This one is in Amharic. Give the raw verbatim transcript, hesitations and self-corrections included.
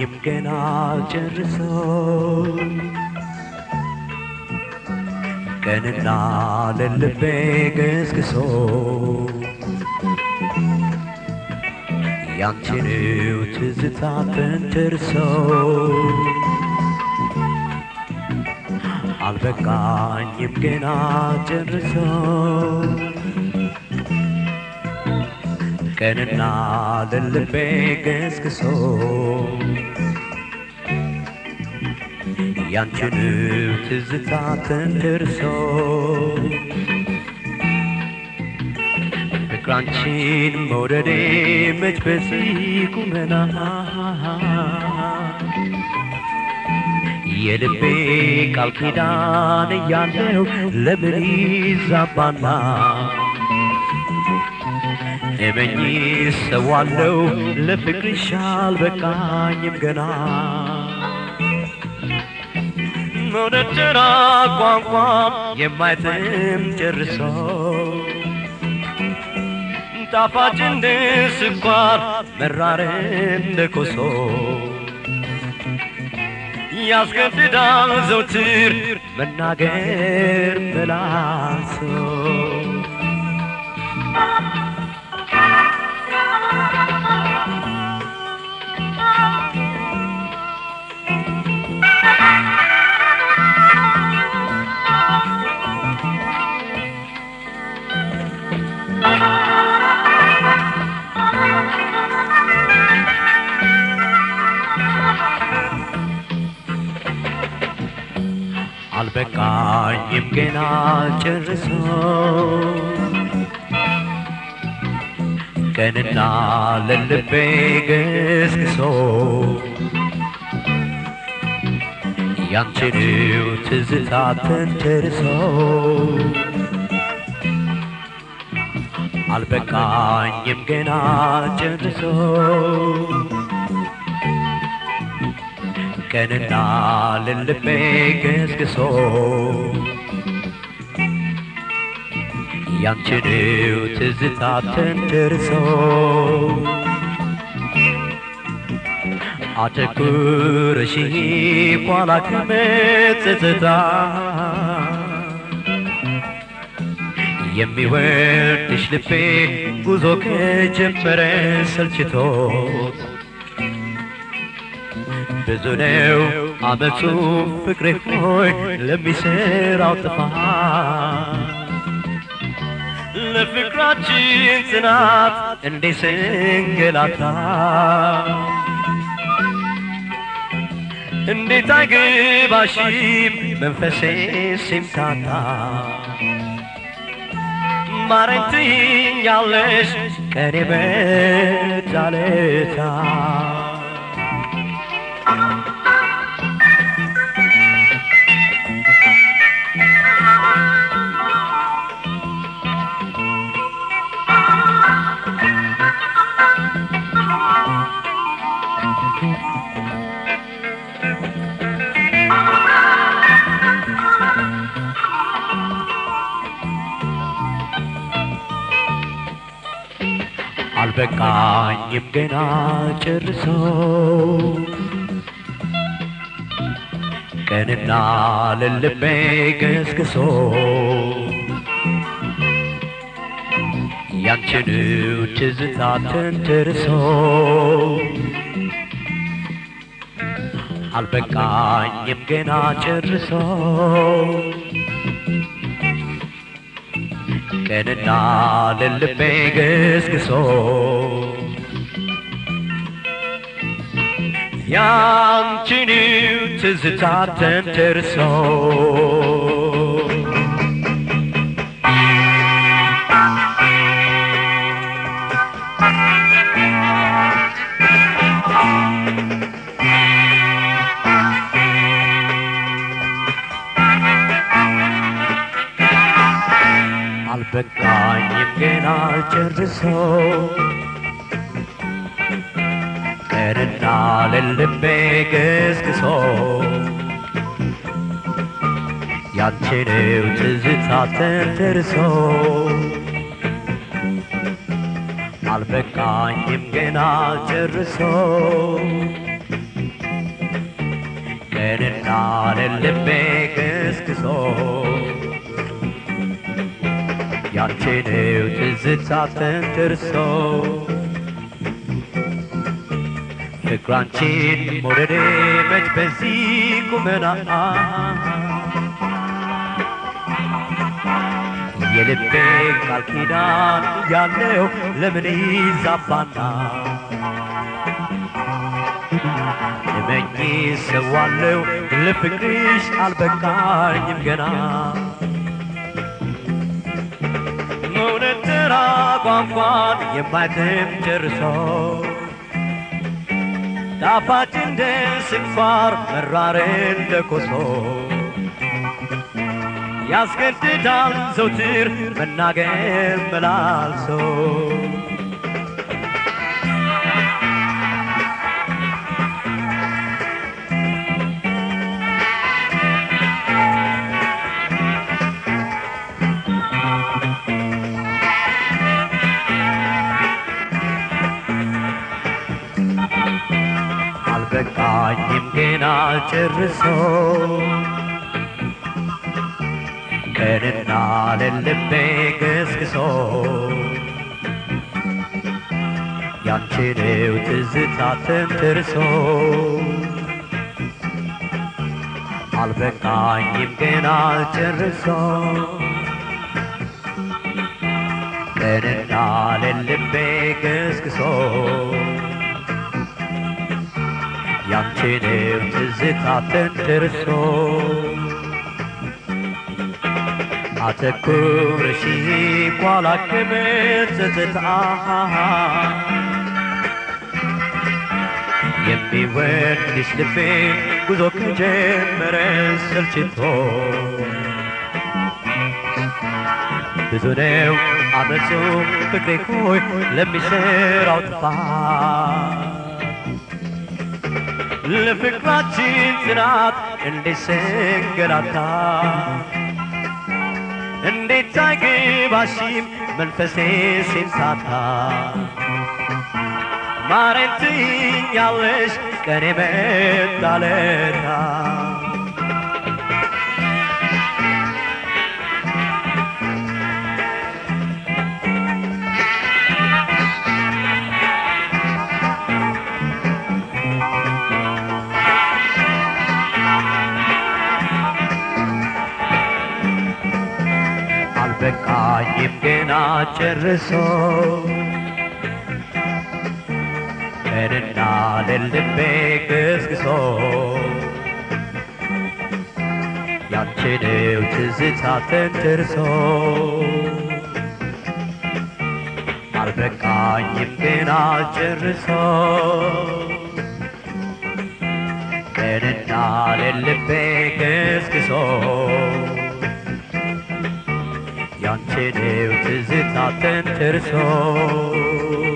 ገና ጨርሶ ቀንና ለልቤ ገስግሶ ያንቺው ትዝታ ተንተርሶ አልበቃኝም ገና ጨርሶ ቀንና ለልቤ ገስግሶ ያንቺው ትዝታ ተንተርሶ ፍቅራንቺን መውደዴ መች በዚህ ቁመና የልቤ ቃል ኪዳን እያለው ለምን ይዛባና እመኚ ሰዋለው ለፍቅርሽ አልበቃኝም ገና መውደድ ተራ ቋንቋ የማይጥም ጨርሶ ጣፋጭ እንደ ስኳር መራር እንደ ኮሶ ያስገድዳል ዘውትር መናገር መላሶ አልበቃኝም ገና ጨርሶ ቀንና ለልቤ ገስግሶ ያንቺው ትዝታ ተንተርሶ አልበቃኝም ገና ጨርሶ ቀንና ለልቤ ገስግሶ ያንቺው ትዝታ ተንተርሶ አተኩረሽ ኋላ ከመጸጸታ የሚወድሽ ልቤ ጉዞ ከጀመረ ሰልችቶት ብዙ ነው አመቱ ፍቅሬ ሆይ ለሚሰራው ጥፋት ለፍቅራችን ጽናት እንዴ ስንገላታ እንዴት አይገባሽም መንፈሴ ሲምታታ ማረኝ ትይኛለሽ ቀኔ በዛለታ አልበቃኝም ገና ጨርሶ ቀንና ለልቤ ገስግሶ ያንቺው ትዝታ ተንተርሶ አልበቃኝም ገና ጨርሶ ቀንና ለልቤ ገስግሶ ያንቺው ትዝታ ተንተርሶ አልበቃኝም ገና ጨርሶ ቀንና ለልቤ ገስግሶ ያንቺው ትዝታ ተንተርሶ አልበቃኝም ገና ጨርሶ ቀንና ልቤ ገስግሶ ያንቺው ትዝታ ተንተርሶ ፍቅራንቺን መውደዴ መች በዚህ ቁመና የልቤ ቃል ኪዳን ያለው ለምን ይዛባና እመኚ ሰዋለው ለፍቅርሽ አልበቃኝም ገና መውደድ ተራ ቋንቋን የማይተም ጨርሶ ጣፋጭ እንደ ስኳር መራር እንደ ኮሶ ያስገድዳል ዘውትር መናገር መላልሶ አልበቃኝም ገና ጨርሶ ቀንና ልቤ ገስግሶ ያንቺው ትዝታ ተንተርሶ አልበቃኝም ገና ጨርሶ ቀንና ልቤ ገስግሶ ያንቺው ትዝታ ተንተርሶ አተኩርሽ ኋላ ከመትዝታ የሚወድሽ ልቤ ጉዞ ከጀመረ ሰልችቶ ብዙ ነው አመፁ ፍቅሬ ሆይ ለሚሰራው ጥፋት ለፍቅራችን ጽናት እንዴት ስንገላታ እንዴት አይገባሽም መንፈሴ ሲምታታ ማረኝ ትይኛለሽ ቀኔ መጣለታ አልበቃኝም ገና ጨርሶ ቀንና ልቤ ገስግሶ ያንቺው ትዝታ ተንተርሶ አልበቃኝም ገና ጨርሶ ቀንና ልቤ ገስግሶ ያንቺው ትዝታ ተንተርሶ